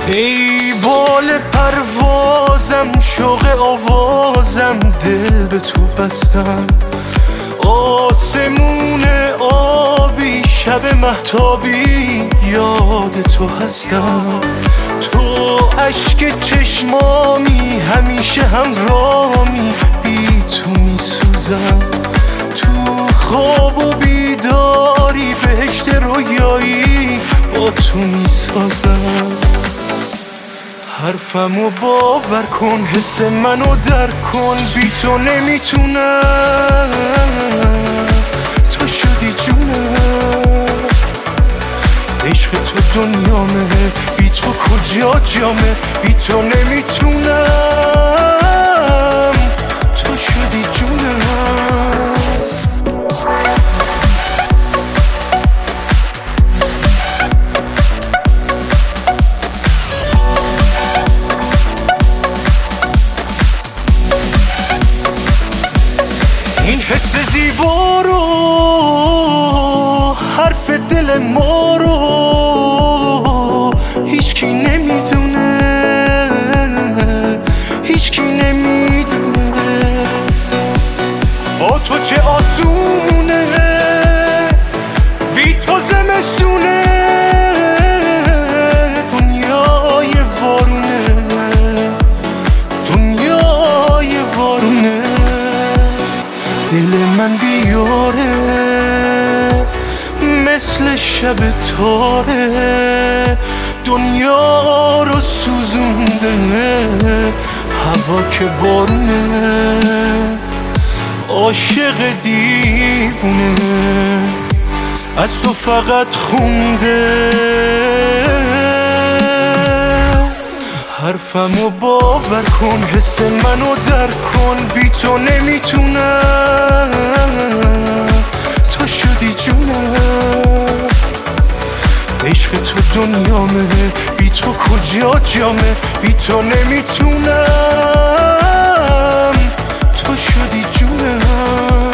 ای بال پروازم، شوق آوازم، دل به تو بستم. آسمون آبی، شب مهتابی، یاد تو هستم. تو اشک چشمامی، همیشه همرامی، بی تو میسوزم. تو خواب و بیداری، بهشت رویایی با تو میسازم. حرفمو باور کن، حس منو درک کن، بی تو نمیتونم. تو شدی جونم، عشق تو دنیامه، بی تو کجا جامه، بی تو نمیتونم. تو شدی جونم. این حس زیبا رو، حرف دل ما رو هیچکی نمیدونه، هیچکی نمیدونه. با تو چه آسونه، بی تو زمستونه. دنیای وارونه، دنیای وارونه. دل من بیاره مثل شب تاره، دنیا رو سوزونده هوا که بارونه. عاشق دیوونه از تو فقط خونده. حرفمو باور کن، حس منو درک کن، بی تو نمیتونم. تو شدی جونم، عشق تو دنیامه، بی تو کجا جامه، بی تو نمیتونم. تو شدی جونم.